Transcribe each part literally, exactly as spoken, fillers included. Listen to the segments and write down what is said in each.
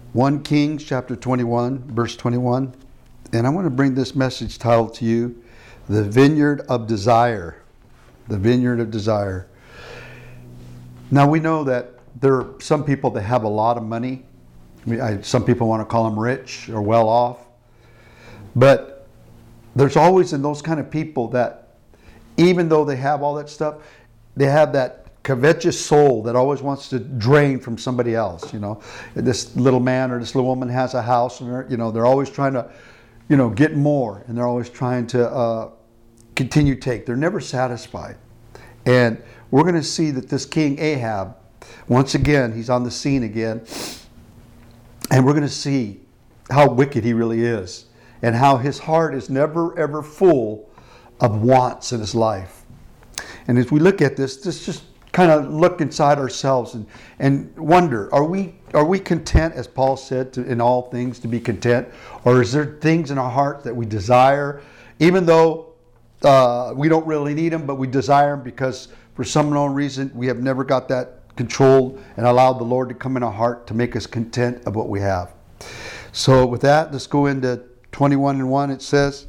First Kings chapter twenty-one, verse twenty-one. And I want to bring this message titled to you, The Vineyard of Desire. The Vineyard of Desire. Now we know that there are some people that have a lot of money. I mean, I, some people want to call them rich or well off. But there's always in those kind of people that even though they have all that stuff, they have that covetous soul that always wants to drain from somebody else. You know, this little man or this little woman has a house, and they're, you know, they're always trying to, you know, get more, and they're always trying to uh, continue to take. They're never satisfied. And we're going to see that this King Ahab, once again, he's on the scene again, and we're going to see how wicked he really is, and how his heart is never ever full of wants in his life. And as we look at this, this just kind of look inside ourselves and, and wonder, are we are we content, as Paul said, to, in all things to be content? Or is there things in our heart that we desire, even though uh, we don't really need them, but we desire them because for some unknown reason we have never got that controlled and allowed the Lord to come in our heart to make us content of what we have. So with that, let's go into twenty-one and one. It says,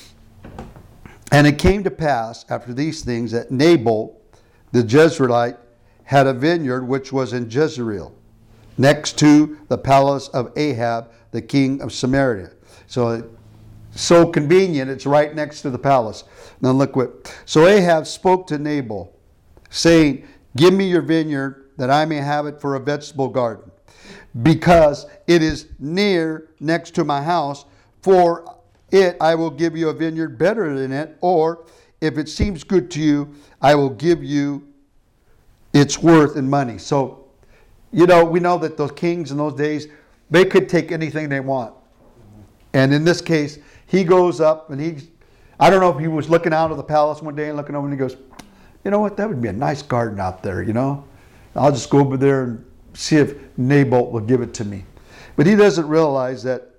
"And it came to pass after these things that Nabal the Jezreelite had a vineyard which was in Jezreel, next to the palace of Ahab, the king of Samaria." So, so convenient, it's right next to the palace. Now look what. "So Ahab spoke to Nabal, saying, Give me your vineyard, that I may have it for a vegetable garden, because it is near next to my house. For it I will give you a vineyard better than it, or if it seems good to you, I will give you its worth in money." So, you know, we know that those kings in those days, they could take anything they want. And in this case, he goes up and he, I don't know if he was looking out of the palace one day and looking over and he goes, "You know what, that would be a nice garden out there, you know. I'll just go over there and see if Nabal will give it to me." But he doesn't realize that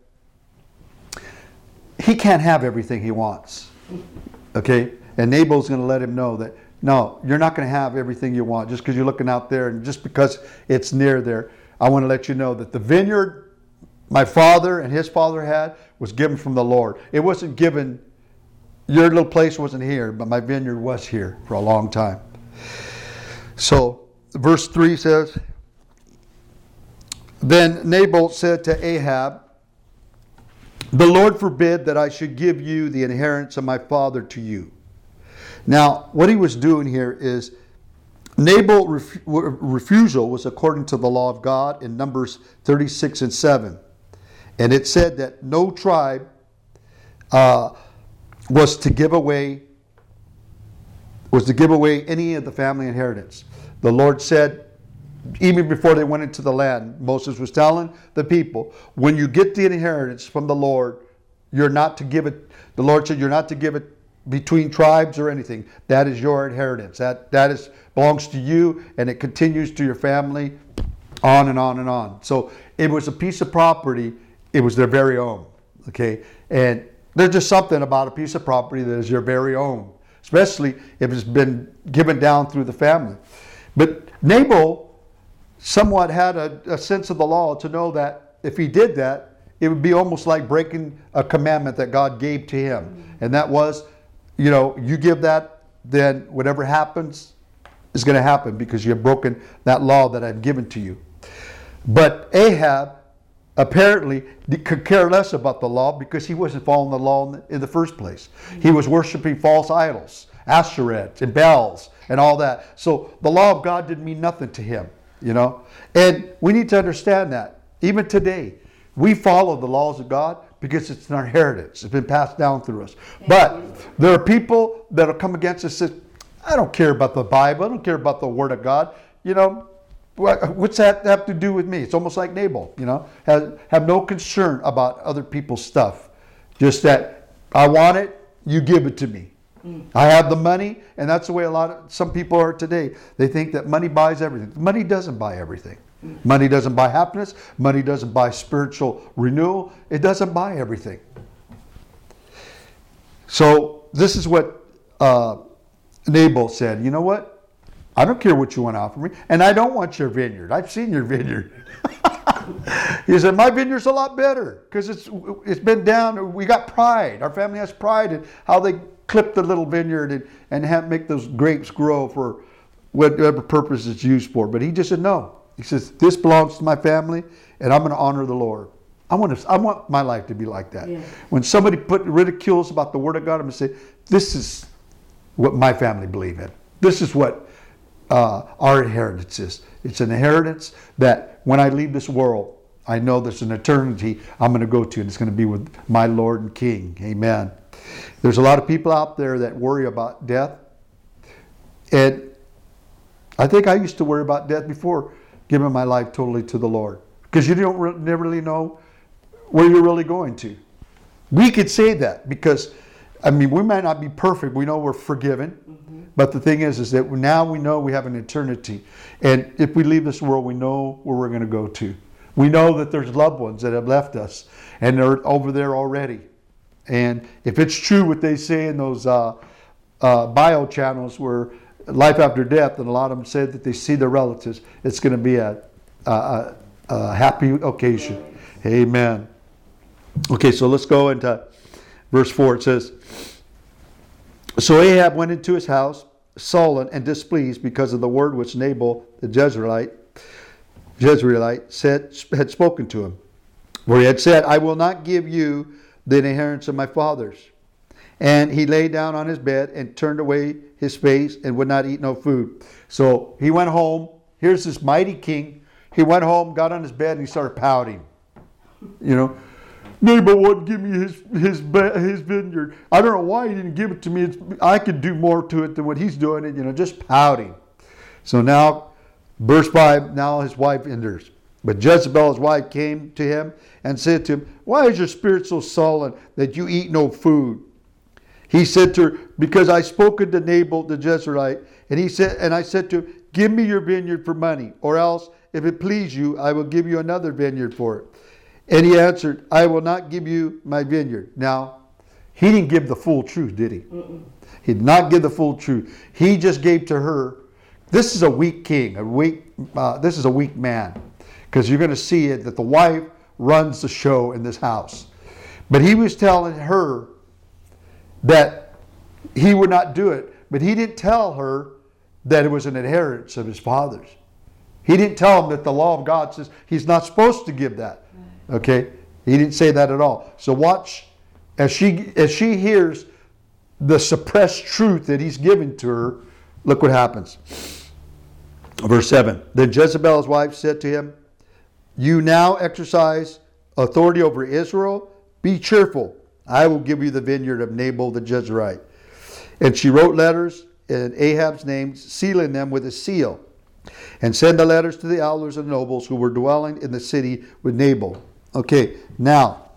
he can't have everything he wants. Okay? And Nabal's going to let him know that, no, you're not going to have everything you want just because you're looking out there and just because it's near there. I want to let you know that the vineyard my father and his father had was given from the Lord. It wasn't given, your little place wasn't here, but my vineyard was here for a long time. So verse three says, "Then Nabal said to Ahab, The Lord forbid that I should give you the inheritance of my father to you." Now, what he was doing here is, Nabal's ref- refusal was according to the law of God in Numbers thirty-six and seven. And it said that no tribe uh, was to give away was to give away any of the family inheritance. The Lord said, even before they went into the land, Moses was telling the people, when you get the inheritance from the Lord, you're not to give it, the Lord said, you're not to give it between tribes or anything. That is your inheritance. That that is belongs to you, and it continues to your family, on and on and on. So it was a piece of property. It was their very own. Okay, and there's just something about a piece of property that is your very own, especially if it's been given down through the family. But Nabal somewhat had a, a sense of the law to know that if he did that, it would be almost like breaking a commandment that God gave to him, and that was, you know, you give that, then whatever happens is going to happen because you have broken that law that I've given to you. But Ahab apparently could care less about the law because he wasn't following the law in the, in the first place. He was worshiping false idols, Ashereth and Baals and all that. So the law of God didn't mean nothing to him, you know. And we need to understand that. Even today, we follow the laws of God because it's an inheritance. It's been passed down through us. But there are people that will come against us and say, I don't care about the Bible. I don't care about the Word of God. You know, what's that have to do with me? It's almost like Nabal, you know, have, have no concern about other people's stuff. Just that I want it, you give it to me. Mm. I have the money, and that's the way a lot of some people are today. They think that money buys everything. Money doesn't buy everything. Money doesn't buy happiness. Money doesn't buy spiritual renewal. It doesn't buy everything. So this is what uh, Nabal said. You know what? I don't care what you want to offer me. And I don't want your vineyard. I've seen your vineyard. He said, my vineyard's a lot better because it's it's been down. We got pride. Our family has pride in how they clip the little vineyard and, and have, make those grapes grow for whatever purpose it's used for. But he just said, no. He says, this belongs to my family, and I'm going to honor the Lord. I want to. I want my life to be like that. Yeah. When somebody put ridicules about the Word of God, I'm going to say, this is what my family believe in. This is what uh, our inheritance is. It's an inheritance that when I leave this world, I know there's an eternity I'm going to go to, and it's going to be with my Lord and King. Amen. There's a lot of people out there that worry about death. And I think I used to worry about death before giving my life totally to the Lord. Because you don't re- never really know where you're really going to. We could say that because, I mean, we might not be perfect. We know we're forgiven. Mm-hmm. But the thing is, is that now we know we have an eternity. And if we leave this world, we know where we're going to go to. We know that there's loved ones that have left us, and they're over there already. And if it's true what they say in those uh, uh, bio channels where life after death, and a lot of them said that they see their relatives, it's going to be a, a, a happy occasion. Amen. Okay, so let's go into verse four. It says, so Ahab went into his house, sullen and displeased because of the word which Nabal the Jezreelite, Jezreelite said, had spoken to him. Where he had said, I will not give you the inheritance of my fathers. And he lay down on his bed and turned away his face and would not eat no food. So he went home. Here's this mighty king. He went home, got on his bed, and he started pouting. You know, Nabal wouldn't give me his his his vineyard. I don't know why he didn't give it to me. It's, I could do more to it than what he's doing. It, you know, just pouting. So now, verse five. Now his wife enters. But Jezebel, his wife, came to him and said to him, why is your spirit so sullen that you eat no food? He said to her, because I spoken to Nabal the Jezreelite, and he said, and I said to him, give me your vineyard for money, or else, if it please you, I will give you another vineyard for it. And he answered, I will not give you my vineyard. Now, he didn't give the full truth, did he? Mm-mm. He did not give the full truth. He just gave to her. This is a weak king, a weak. Uh, this is a weak man, because you're going to see it that the wife runs the show in this house. But he was telling her that he would not do it, but he didn't tell her that it was an inheritance of his father's. He didn't tell him that the law of God says he's not supposed to give that. Okay, he didn't say that at all. So watch as she as she hears the suppressed truth that he's giving to her. Look what happens. Verse seven. Then Jezebel's wife said to him, you now exercise authority over Israel. Be cheerful. I will give you the vineyard of Nabal the Jezreelite. And she wrote letters in Ahab's name, sealing them with a seal, and send the letters to the elders and nobles who were dwelling in the city with Nabal. Okay, now,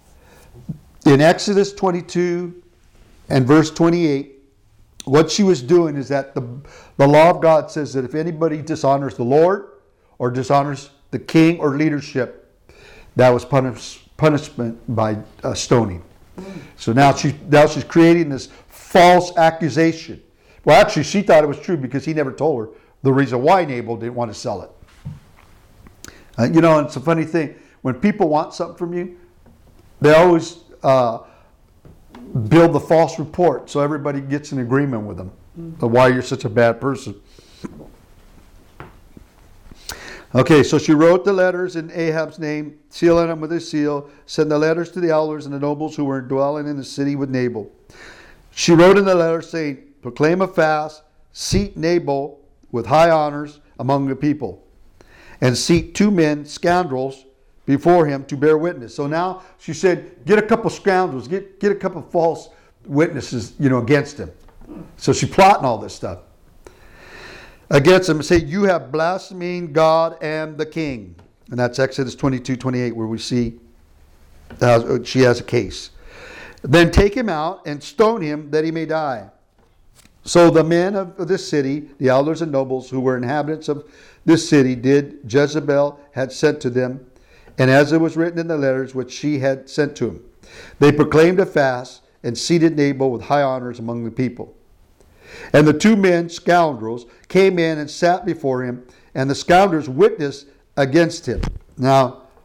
in Exodus twenty-two and verse twenty-eight, what she was doing is that the, the law of God says that if anybody dishonors the Lord or dishonors the king or leadership, that was punish, punishment by uh, stoning. So now, she, now she's creating this false accusation. Well, actually, she thought it was true because he never told her the reason why Nabal didn't want to sell it. Uh, you know, it's a funny thing. When people want something from you, they always uh, build the false report so everybody gets in agreement with them mm-hmm. of why you're such a bad person. Okay, so she wrote the letters in Ahab's name, sealing them with a seal, send the letters to the elders and the nobles who were dwelling in the city with Nabal. She wrote in the letter saying, proclaim a fast, seat Nabal with high honors among the people, and seat two men, scoundrels, before him to bear witness. So now she said, get a couple scoundrels, get, get a couple false witnesses, you know, against him. So she's plotting all this stuff against him and say, you have blasphemed God and the king. And that's Exodus twenty-two, twenty-eight, where we see uh, she has a case. Then take him out and stone him that he may die. So the men of this city, the elders and nobles who were inhabitants of this city, did Jezebel had sent to them, and as it was written in the letters which she had sent to him. They proclaimed a fast and seated Nabal with high honors among the people. And the two men, scoundrels, came in and sat before him, and the scoundrels witnessed against him. Now,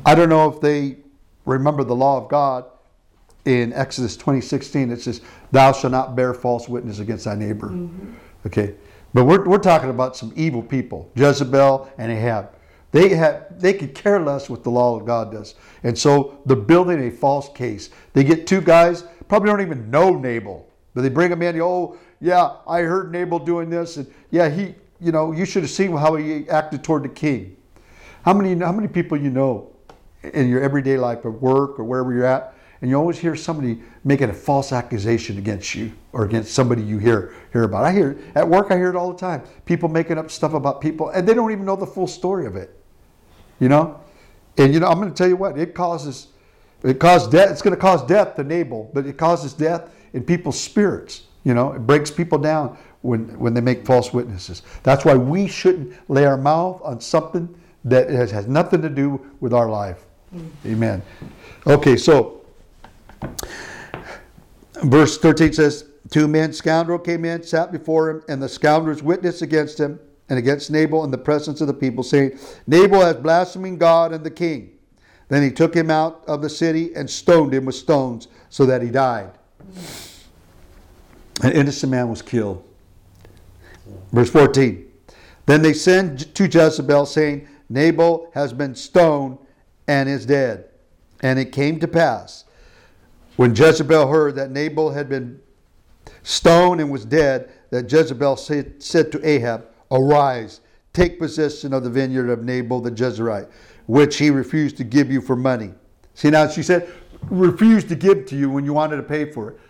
I don't know if they remember the law of God in Exodus twenty sixteen. It says, thou shalt not bear false witness against thy neighbor. Mm-hmm. Okay. But we're, we're talking about some evil people, Jezebel and Ahab. They have, they could care less what the law of God does. And so they're building a false case. They get two guys, probably don't even know Nabal, but they bring him in. Oh, yeah, I heard Nabal doing this. And yeah, he, you know, you should have seen how he acted toward the king. How many, how many people you know in your everyday life, at work or wherever you're at, and you always hear somebody making a false accusation against you or against somebody you hear hear about. I hear it at work. I hear it all the time. People making up stuff about people, and they don't even know the full story of it. You know, and you know, I'm going to tell you what, it causes, it caused death. It's going to cause death to Nabal, but it causes death in people's spirits. You know, it breaks people down when when they make false witnesses. That's why we shouldn't lay our mouth on something that has, has nothing to do with our life. Mm. Amen. Okay, so verse thirteen says, two men, scoundrel came in, sat before him, and the scoundrels witnessed against him and against Nabal in the presence of the people, saying, Nabal has blasphemed God and the king. Then he took him out of the city and stoned him with stones so that he died. An innocent man was killed. Verse fourteen. Then they sent to Jezebel, saying, Nabal has been stoned and is dead. And it came to pass, when Jezebel heard that Nabal had been stoned and was dead, that Jezebel said, said to Ahab, Arise, take possession of the vineyard of Nabal the Jezreelite, which he refused to give you for money. See, now she said, refused to give to you when you wanted to pay for it.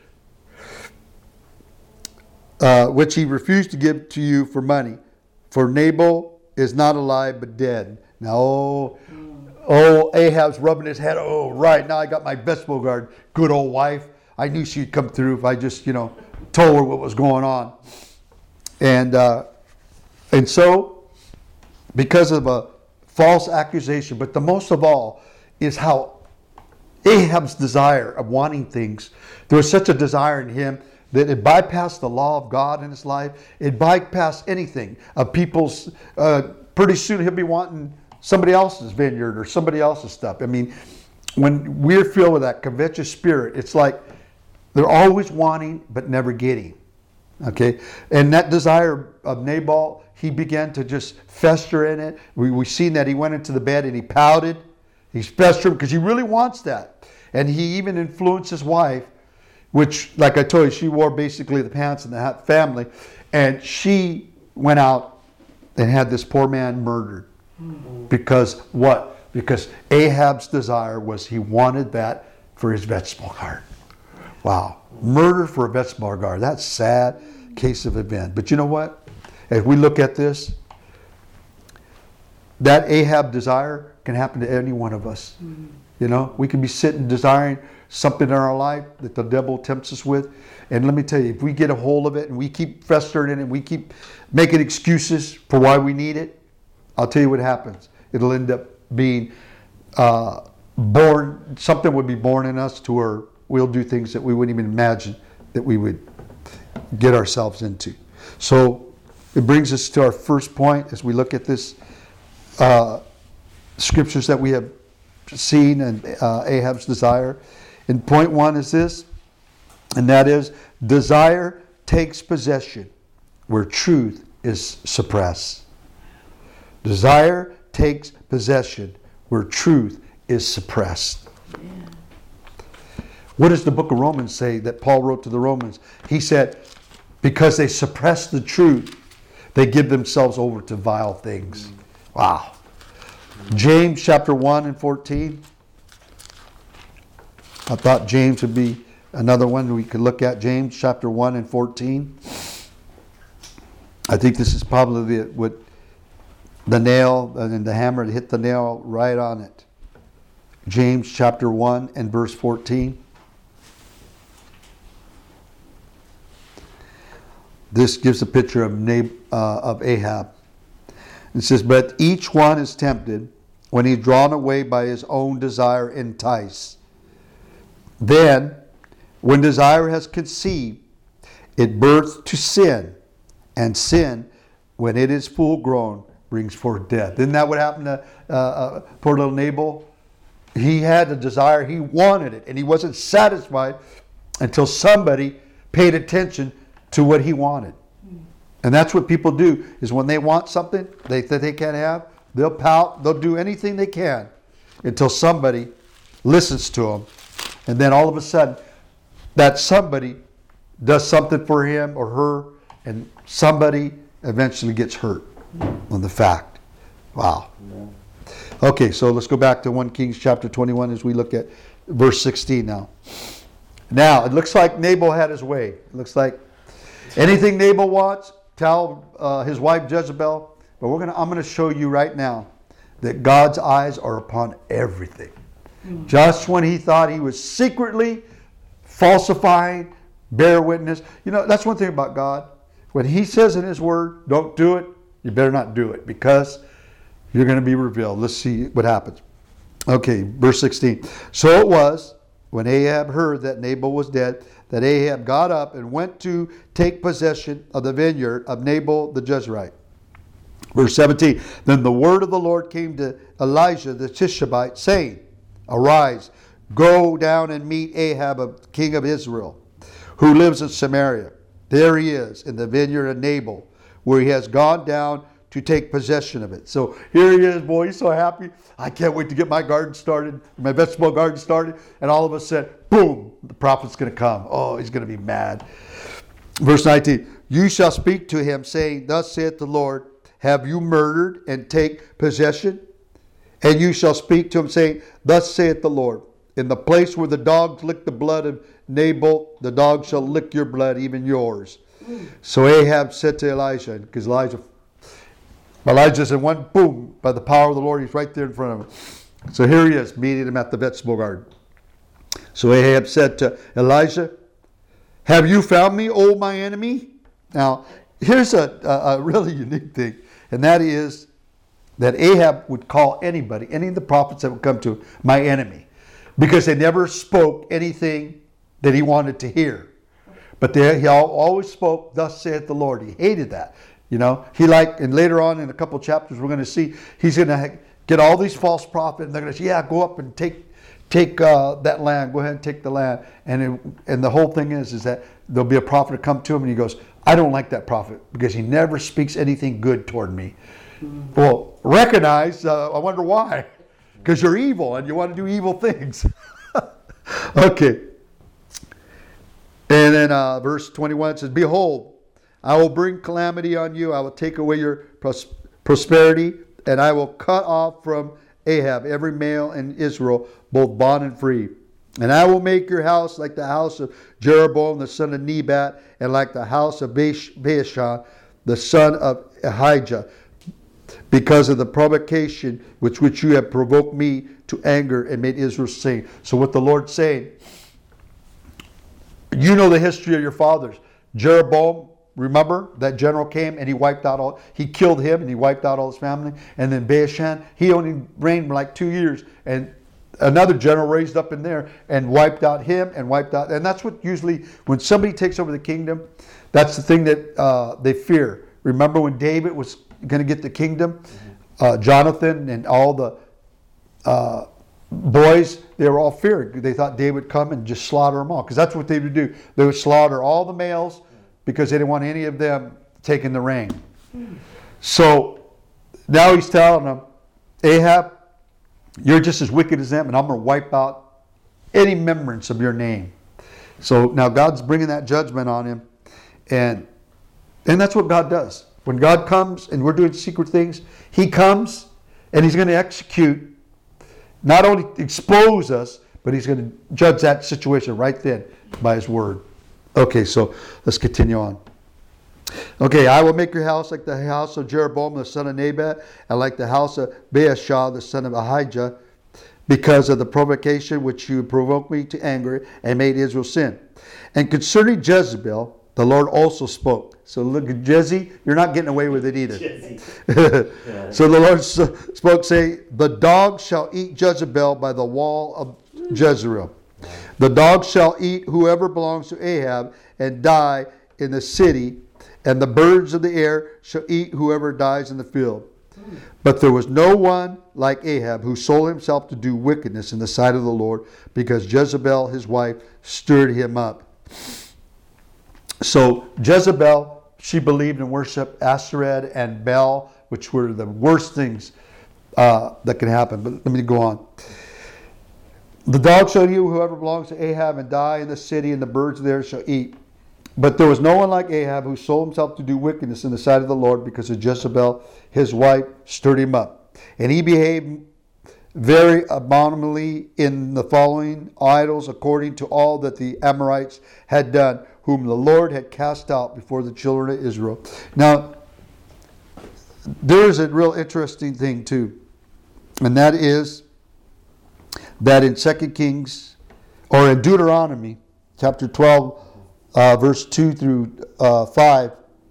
Uh, which he refused to give to you for money. For Nabal is not alive but dead. Now, oh, oh, Ahab's rubbing his head. Oh, right, now I got my Vespo guard. Good old wife. I knew she'd come through if I just, you know, told her what was going on. And uh, and so, because of a false accusation, but the most of all is how Ahab's desire of wanting things, there was such a desire in him that it bypassed the law of God in his life. It bypassed anything of people's, uh, pretty soon he'll be wanting somebody else's vineyard or somebody else's stuff. I mean, when we're filled with that covetous spirit, it's like they're always wanting but never getting. Okay? And that desire of Nabal, he began to just fester in it. We, we've seen that he went into the bed and he pouted. He's festering because he really wants that. And he even influenced his wife, which, like I told you, she wore basically the pants in the family. And she went out and had this poor man murdered. Mm-hmm. Because what? Because Ahab's desire was he wanted that for his vegetable garden. Wow. Murder for a vegetable garden. That's a sad case of event. But you know what? As we look at this, that Ahab desire can happen to any one of us. Mm-hmm. You know, we can be sitting desiring something in our life that the devil tempts us with. And let me tell you, if we get a hold of it and we keep festering in it and we keep making excuses for why we need it, I'll tell you what happens. It'll end up being uh, born, something would be born in us to where we'll do things that we wouldn't even imagine that we would get ourselves into. So it brings us to our first point as we look at this uh, scriptures that we have seen and uh, Ahab's desire. And point one is this, and that is, desire takes possession where truth is suppressed. Desire takes possession where truth is suppressed. Yeah. What does the book of Romans say that Paul wrote to the Romans? He said, because they suppress the truth, they give themselves over to vile things. Wow. James chapter one and fourteen. I thought James would be another one we could look at. James chapter one and fourteen. I think this is probably the, what the nail and the hammer hit the nail right on it. James chapter one and verse fourteen. This gives a picture of, Nab- uh, of Ahab. It says, but each one is tempted when he's drawn away by his own desire, enticed. Then, when desire has conceived, it births to sin. And sin, when it is full grown, brings forth death. Isn't that what happened to uh, uh, poor little Nabal? he had a desire, he wanted it, and he wasn't satisfied until somebody paid attention to what he wanted. And that's what people do, is when they want something they that they can't have, they'll pout, they'll do anything they can until somebody listens to them. And then all of a sudden, that somebody does something for him or her, and somebody eventually gets hurt on the fact. Wow. Okay, so let's go back to First Kings chapter twenty-one as we look at verse sixteen now. Now, it looks like Nabal had his way. It looks like anything Nabal wants, tell uh, his wife Jezebel. But we're gonna, I'm going to show you right now that God's eyes are upon everything. Mm. Just when he thought he was secretly falsifying, bear witness. You know, that's one thing about God. When he says in his word, don't do it, you better not do it, because you're going to be revealed. Let's see what happens. Okay, verse sixteen. So it was, when Ahab heard that Nabal was dead, that Ahab got up and went to take possession of the vineyard of Nabal the Jezreelite. Verse seventeen. Then the word of the Lord came to Elijah the Tishbite, saying, Arise, go down and meet Ahab, king of Israel, who lives in Samaria. There he is, in the vineyard of Nabal, where he has gone down to take possession of it. So here he is, boy, he's so happy. I can't wait to get my garden started, my vegetable garden started. And all of us said, boom, the prophet's going to come. Oh, he's going to be mad. Verse nineteen, you shall speak to him, saying, Thus saith the Lord, have you murdered and take possession? And you shall speak to him, saying, Thus saith the Lord, in the place where the dogs lick the blood of Nabal, the dogs shall lick your blood, even yours. Mm. So Ahab said to Elijah, because Elijah Elijah said, one boom, by the power of the Lord, he's right there in front of him. So here he is, meeting him at the vegetable garden. So Ahab said to Elijah, have you found me, O my enemy? Now, here's a, a, a really unique thing, and that is that Ahab would call anybody, any of the prophets that would come to him, my enemy, because they never spoke anything that he wanted to hear. But they, he always spoke, thus saith the Lord. He hated that. You know, he like, and later on in a couple chapters, we're going to see, he's going to get all these false prophets, and they're going to say, yeah, go up and take take uh, that land, go ahead and take the land. And it, and the whole thing is, is that there'll be a prophet to come to him, and he goes, I don't like that prophet, because he never speaks anything good toward me. Mm-hmm. Well, recognize, uh, I wonder why. Because you're evil, and you want to do evil things. Okay. And then uh, verse twenty-one says, behold, I will bring calamity on you. I will take away your pros- prosperity, and I will cut off from Ahab every male in Israel, both bond and free. And I will make your house like the house of Jeroboam, the son of Nebat, and like the house of Baasha, the son of Ahijah, because of the provocation with which you have provoked me to anger and made Israel sin. So what the Lord's saying, you know the history of your fathers. Jeroboam, remember, that general came and he wiped out all, he killed him and he wiped out all his family. And then Baasha, he only reigned for like two years. And another general raised up in there and wiped out him and wiped out. And that's what usually, when somebody takes over the kingdom, that's the thing that uh, they fear. Remember when David was going to get the kingdom? Uh, Jonathan and all the uh, boys, they were all feared. They thought David would come and just slaughter them all. Because that's what they would do. They would slaughter all the males, because they didn't want any of them taking the reign. Mm. So now he's telling them, Ahab, you're just as wicked as them, and I'm going to wipe out any remembrance of your name. So now God's bringing that judgment on him. And, and that's what God does. When God comes and we're doing secret things, he comes and he's going to execute, not only expose us, but he's going to judge that situation right then by his word. Okay, so let's continue on. Okay, I will make your house like the house of Jeroboam, the son of Nebat, and like the house of Baasha, the son of Ahijah, because of the provocation which you provoked me to anger and made Israel sin. And concerning Jezebel, the Lord also spoke. So look at Jezzy, you're not getting away with it either. So the Lord spoke, saying, the dogs shall eat Jezebel by the wall of Jezreel. The dogs shall eat whoever belongs to Ahab and die in the city, and the birds of the air shall eat whoever dies in the field. But there was no one like Ahab who sold himself to do wickedness in the sight of the Lord, because Jezebel, his wife, stirred him up. So Jezebel, she believed in worship Asherah and Baal, which were the worst things uh, that can happen. But let me go on. The dog shall eat whoever belongs to Ahab and die in the city, and the birds there shall eat. But there was no one like Ahab who sold himself to do wickedness in the sight of the Lord, because of Jezebel, his wife, stirred him up. And he behaved very abominably in the following idols, according to all that the Amorites had done, whom the Lord had cast out before the children of Israel. Now, there is a real interesting thing too, and that is that in Second Kings, or in Deuteronomy, chapter twelve, uh, verse two through uh, five,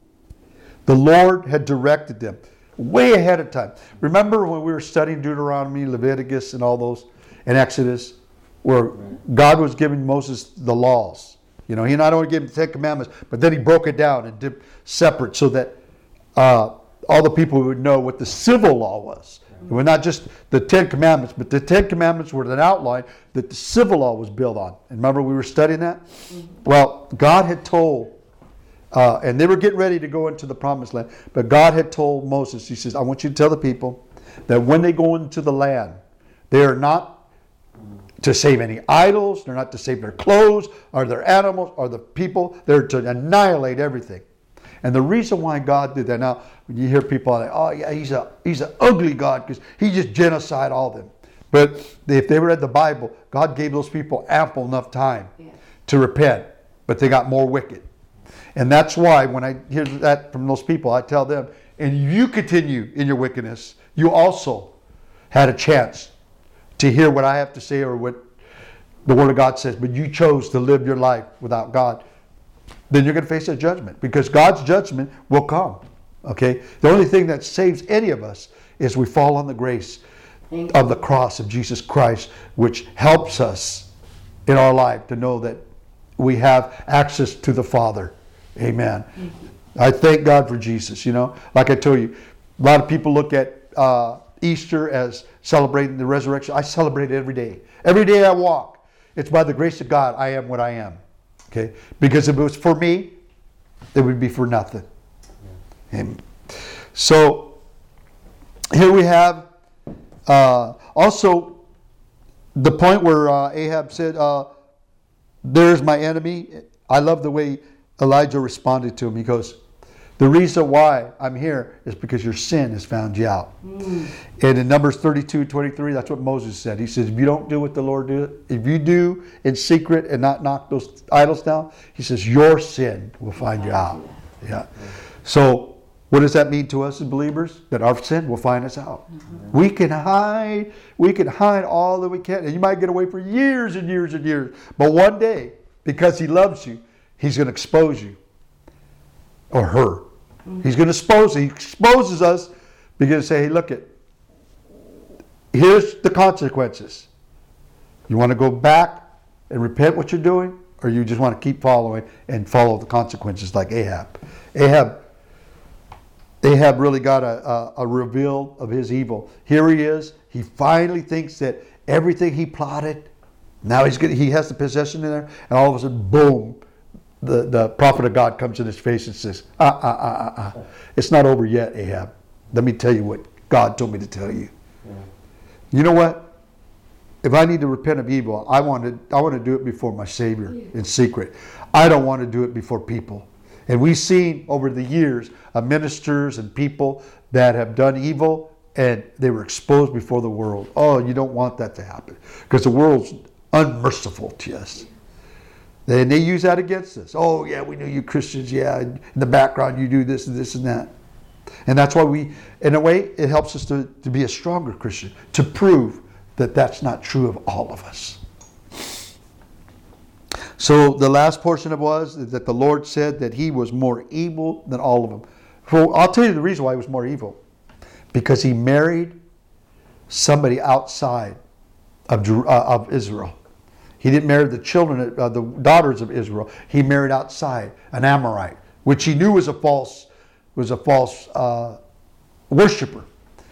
the Lord had directed them way ahead of time. Remember when we were studying Deuteronomy, Leviticus, and all those, and Exodus, where God was giving Moses the laws. You know, he not only gave him the Ten Commandments, but then he broke it down and did separate, so that uh, all the people would know what the civil law was. It was not just the Ten Commandments, but the Ten Commandments were an outline that the civil law was built on. And remember we were studying that? Mm-hmm. Well, God had told, uh, and they were getting ready to go into the promised land, but God had told Moses, he says, I want you to tell the people that when they go into the land, they are not to save any idols, they're not to save their clothes, or their animals, or the people, they're to annihilate everything. And the reason why God did that, now when you hear people like, oh yeah, he's a he's an ugly God because he just genocide all of them. But if they read the Bible, God gave those people ample enough time yeah. to repent, but they got more wicked. And that's why when I hear that from those people, I tell them, and you continue in your wickedness, you also had a chance to hear what I have to say or what the Word of God says, but you chose to live your life without God. Then you're going to face a judgment, because God's judgment will come. Okay? The only thing that saves any of us is we fall on the grace of the cross of Jesus Christ, which helps us in our life to know that we have access to the Father. Amen. I thank God for Jesus. You know, like I told you, a lot of people look at uh, Easter as celebrating the resurrection. I celebrate it every day. Every day I walk. It's by the grace of God I am what I am. Okay? Because if it was for me, it would be for nothing. Amen. So here we have uh, also the point where uh, Ahab said, uh, there's my enemy. I love the way Elijah responded to him. He goes, the reason why I'm here is because your sin has found you out. Mm. And in Numbers thirty-two twenty-three, that's what Moses said. He says, if you don't do what the Lord do, if you do in secret and not knock those idols down, he says, your sin will find you out. Yeah. So what does that mean to us as believers? That our sin will find us out. Mm-hmm. We can hide, we can hide all that we can. And you might get away for years and years and years. But one day, because he loves you, he's going to expose you. Or her. Mm-hmm. He's going to expose, he exposes us because he say, hey, look it. Here's the consequences. You want to go back and repent what you're doing, or you just want to keep following and follow the consequences like Ahab. Ahab, Ahab really got a, a, a reveal of his evil. Here he is. He finally thinks that everything he plotted, now he's getting, he has the possession in there, and all of a sudden, boom, the, the prophet of God comes in his face and says, ah, ah, ah, ah, ah. It's not over yet, Ahab. Let me tell you what God told me to tell you. Yeah. You know what? If I need to repent of evil, I want to, I want to do it before my Savior in secret. I don't want to do it before people. And we've seen over the years of ministers and people that have done evil and they were exposed before the world. Oh, you don't want that to happen because the world's unmerciful to us. And they use that against us. Oh, yeah, we know you Christians. Yeah, in the background you do this and this and that. And that's why we, in a way, it helps us to, to be a stronger Christian, to prove that that's not true of all of us. So the last portion of it was that the Lord said that he was more evil than all of them. Well, I'll tell you the reason why he was more evil. Because he married somebody outside of, uh, of Israel. He didn't marry the children, uh, the daughters of Israel. He married outside, an Amorite, which he knew was a false, was a false uh, worshiper.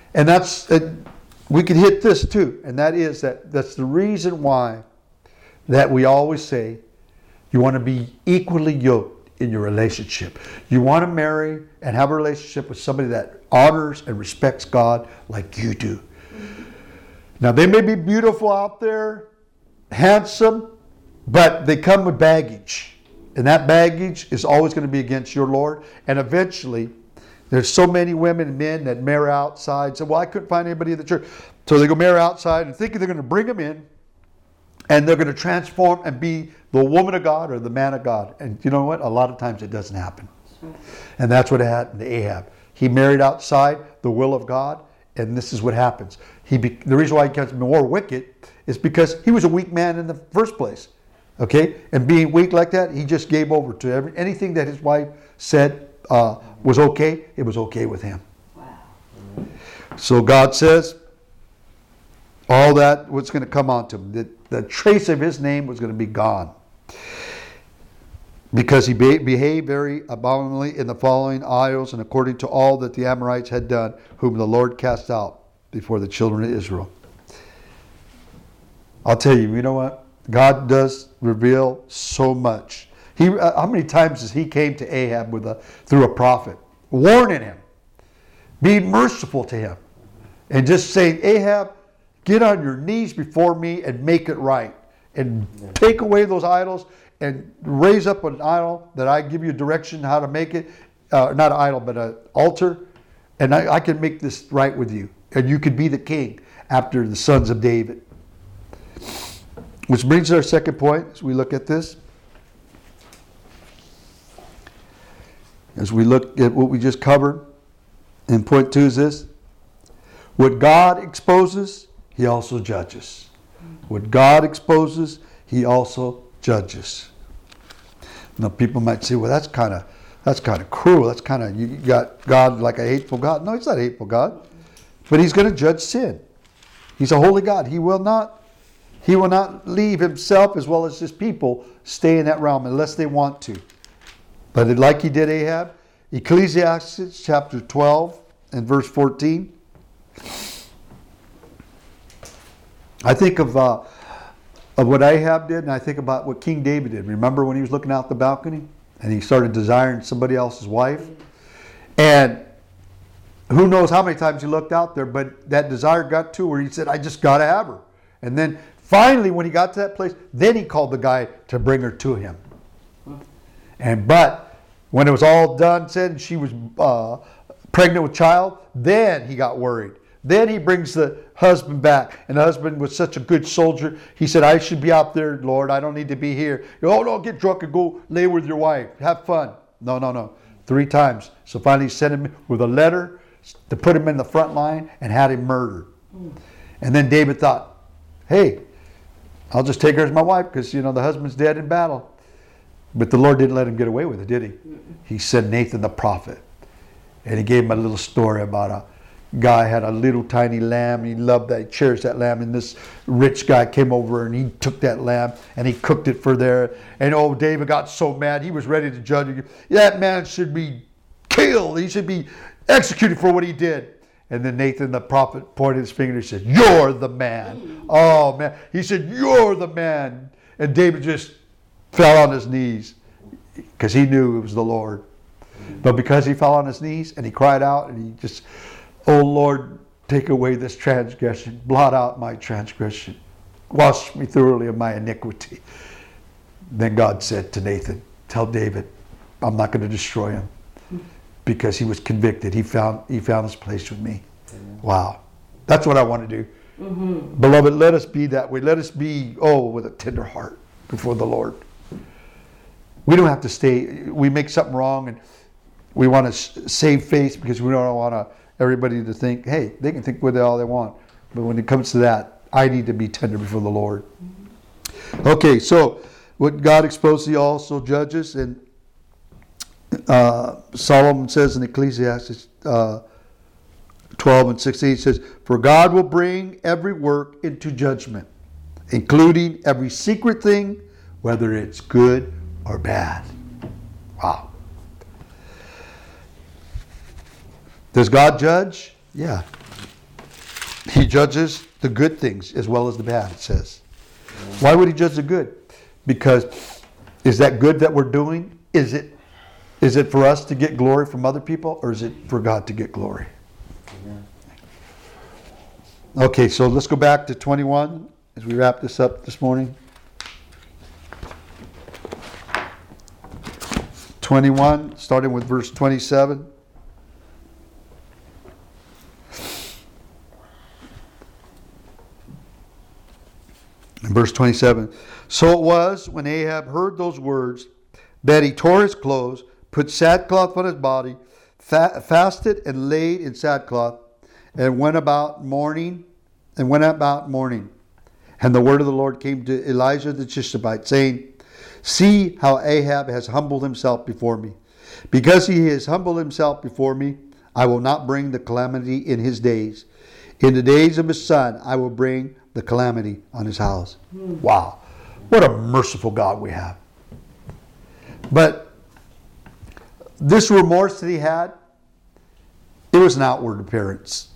And that's, uh, we can hit this too. And that is that that's the reason why that we always say you want to be equally yoked in your relationship. You want to marry and have a relationship with somebody that honors and respects God like you do. Now, they may be beautiful out there, handsome, but they come with baggage. And that baggage is always going to be against your Lord. And eventually, there's so many women and men that marry outside. Say, well, I couldn't find anybody in the church. So they go marry outside and thinking they're going to bring them in. And they're going to transform and be the woman of God or the man of God. And you know what? A lot of times it doesn't happen. And that's what happened to Ahab. He married outside the will of God. And this is what happens. He be, the reason why he becomes more wicked is because he was a weak man in the first place. Okay? And being weak like that, he just gave over to every, anything that his wife said uh, was okay. It was okay with him. Wow. So God says, all that was going to come onto him. The, the trace of his name was going to be gone. Because he be, behaved very abominably in the following idols and according to all that the Amorites had done, whom the Lord cast out before the children of Israel. I'll tell you, you know what? God does reveal so much. He, uh, how many times has he came to Ahab with a, through a prophet, warning him, being merciful to him, and just saying, Ahab, get on your knees before me and make it right. And take away those idols and raise up an idol that I give you direction how to make it. Uh, not an idol, but an altar. And I, I can make this right with you. And you could be the king after the sons of David. Which brings us to our second point as we look at this. As we look at what we just covered. And point two is this. What God exposes, he also judges. What God exposes, he also judges. Now people might say, well, that's kind of that's kind of cruel. That's kind of, you got God like a hateful God. No, he's not a hateful God. But he's going to judge sin. He's a holy God. He will not he will not leave himself as well as his people stay in that realm unless they want to. But like he did Ahab, Ecclesiastes chapter twelve and verse fourteen. I think of uh, of what Ahab did, and I think about what King David did. Remember when he was looking out the balcony and he started desiring somebody else's wife? And who knows how many times he looked out there, but that desire got to where he said, I just got to have her. And then finally, when he got to that place, then he called the guy to bring her to him. And but when it was all done, said and she was uh, pregnant with child, then he got worried. Then he brings the husband back. And the husband was such a good soldier. He said, I should be out there, Lord. I don't need to be here. Oh, no, get drunk and go lay with your wife. Have fun. No, no, no. Three times. So finally he sent him with a letter to put him in the front line and had him murdered. Mm. And then David thought, hey, I'll just take her as my wife because, you know, the husband's dead in battle. But the Lord didn't let him get away with it, did he? Mm-mm. He sent Nathan the prophet. And he gave him a little story about a guy had a little tiny lamb. He loved that. He cherished that lamb. And this rich guy came over and he took that lamb and he cooked it for there. And oh, David got so mad. He was ready to judge him. That man should be killed. He should be executed for what he did. And then Nathan the prophet pointed his finger and said, you're the man. Oh, man. He said, you're the man. And David just fell on his knees because he knew it was the Lord. But because he fell on his knees and he cried out and he just, oh Lord, take away this transgression. Blot out my transgression. Wash me thoroughly of my iniquity. Then God said to Nathan, tell David, I'm not going to destroy him because he was convicted. He found he found his place with me. Amen. Wow. That's what I want to do. Mm-hmm. Beloved, let us be that way. Let us be, oh, with a tender heart before the Lord. We don't have to stay. We make something wrong and we want to save face because we don't want to everybody to think, hey, they can think what all they want. But when it comes to that, I need to be tender before the Lord. Mm-hmm. Okay, so what God exposes, he also judges. And uh, Solomon says in Ecclesiastes uh, twelve and sixteen, he says, for God will bring every work into judgment, including every secret thing, whether it's good or bad. Wow. Does God judge? Yeah. He judges the good things as well as the bad, it says. Why would he judge the good? Because is that good that we're doing? Is it is it for us to get glory from other people, or is it for God to get glory? Okay, so let's go back to twenty-one as we wrap this up this morning. twenty-one, starting with verse twenty-seven. In verse twenty-seven, so it was when Ahab heard those words that he tore his clothes, put sackcloth on his body, fa- fasted and laid in sackcloth, and went about mourning, and went about mourning. And the word of the Lord came to Elijah the Tishbite, saying, see how Ahab has humbled himself before me. Because he has humbled himself before me, I will not bring the calamity in his days. In the days of his son, I will bring the calamity on his house. Mm. Wow. What a merciful God we have. But this remorse that he had, it was an outward appearance.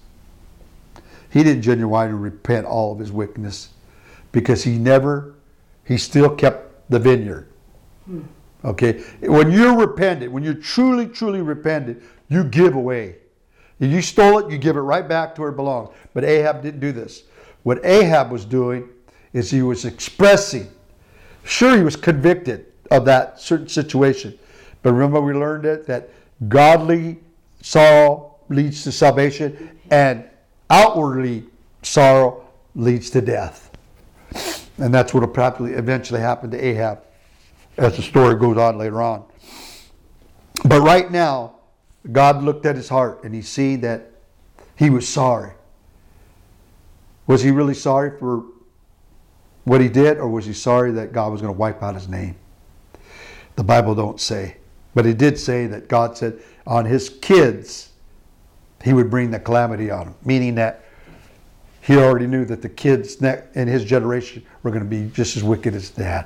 He didn't genuinely repent all of his wickedness, because he never, he still kept the vineyard. Hmm. Okay? When you're repentant, when you're truly, truly repentant, you give away. If you stole it, you give it right back to where it belongs. But Ahab didn't do this. What Ahab was doing is he was expressing. Sure, he was convicted of that certain situation. But remember, we learned it, that godly sorrow leads to salvation, and outwardly sorrow leads to death. And that's what will probably eventually happen to Ahab as the story goes on later on. But right now, God looked at his heart and he seen that he was sorry. Was he really sorry for what he did, or was he sorry that God was going to wipe out his name? The Bible don't say. But it did say that God said on his kids he would bring the calamity on them, meaning that he already knew that the kids in his generation were going to be just as wicked as dad.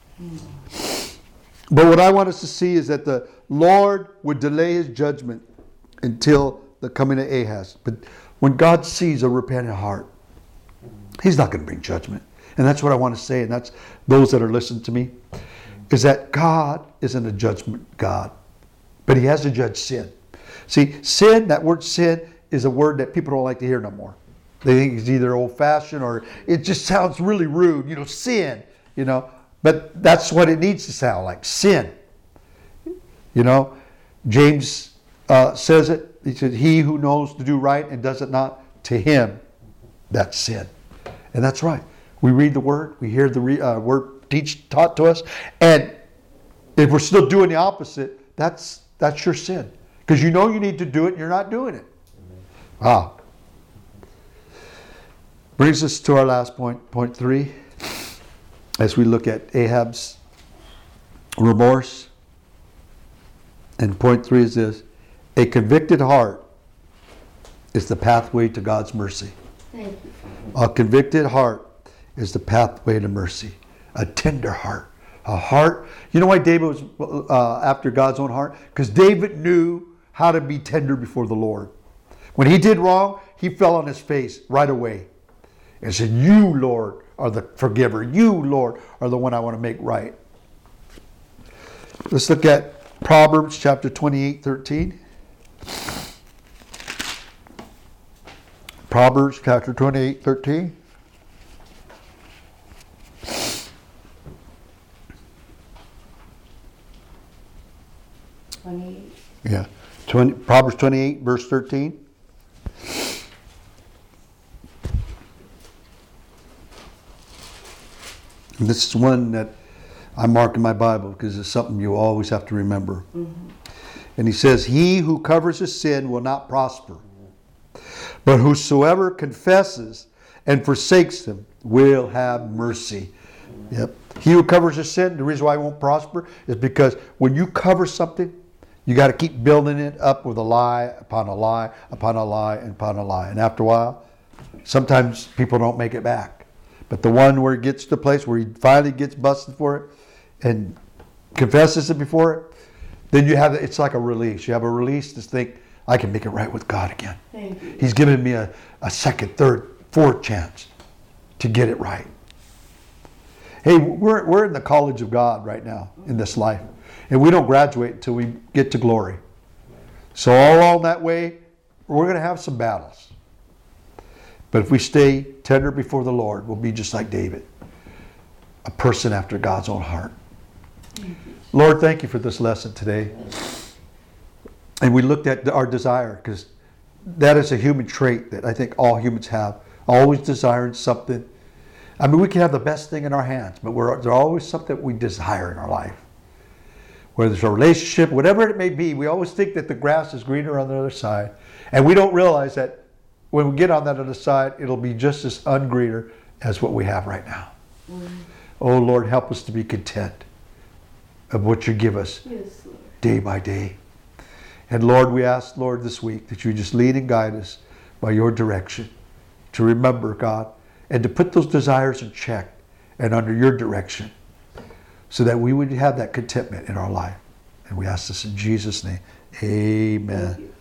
Mm. But what I want us to see is that the Lord would delay his judgment until the coming of Ahaz. But when God sees a repentant heart, he's not going to bring judgment. And that's what I want to say, and that's those that are listening to me, is that God isn't a judgment God, but he has to judge sin. See, sin, that word sin, is a word that people don't like to hear no more. They think it's either old-fashioned or it just sounds really rude. You know, sin, you know. But that's what it needs to sound like, sin. You know, James uh, says it. He said, he who knows to do right and does it not, to him, that's sin. And that's right. We read the word. We hear the re- uh, word teach, taught to us. And if we're still doing the opposite, that's that's your sin. Because you know you need to do it and you're not doing it. Ah. Brings us to our last point, point three. As we look at Ahab's remorse. And point three is this. A convicted heart is the pathway to God's mercy. Thank you. A convicted heart is the pathway to mercy. A tender heart. A heart. You know why David was uh, after God's own heart? Because David knew how to be tender before the Lord. When he did wrong, he fell on his face right away and said, you, Lord, are the forgiver. You, Lord, are the one I want to make right. Let's look at Proverbs chapter twenty-eight, thirteen. Proverbs chapter twenty-eight, thirteen. twenty-eight. Yeah. twenty, Proverbs twenty-eight, verse thirteen. And this is one that I mark in my Bible because it's something you always have to remember. Mm-hmm. And he says, he who covers his sin will not prosper, but whosoever confesses and forsakes them will have mercy. Yep. He who covers his sin, the reason why he won't prosper is because when you cover something, you got to keep building it up with a lie upon a lie upon a lie and upon a lie. And after a while, sometimes people don't make it back. But the one where it gets to the place where he finally gets busted for it and confesses it before it, then you have, it's like a release. You have a release to think, I can make it right with God again. Thank you. He's given me a, a second, third fourth chance to get it right. Hey, we're, we're in the college of God right now in this life. And we don't graduate until we get to glory. So all along that way, we're going to have some battles. But if we stay tender before the Lord, we'll be just like David, a person after God's own heart. Lord, thank you for this lesson today. And we looked at our desire, because that is a human trait that I think all humans have. Always desiring something. I mean, we can have the best thing in our hands, but we're, there's always something we desire in our life. Whether it's a relationship, whatever it may be, we always think that the grass is greener on the other side. And we don't realize that when we get on that other side, it'll be just as ungreener as what we have right now. Mm. Oh, Lord, help us to be content of what you give us yes, day by day. And Lord, we ask, Lord, this week that you just lead and guide us by your direction. To remember, God, and to put those desires in check and under your direction, so that we would have that contentment in our life. And we ask this in Jesus' name. Amen.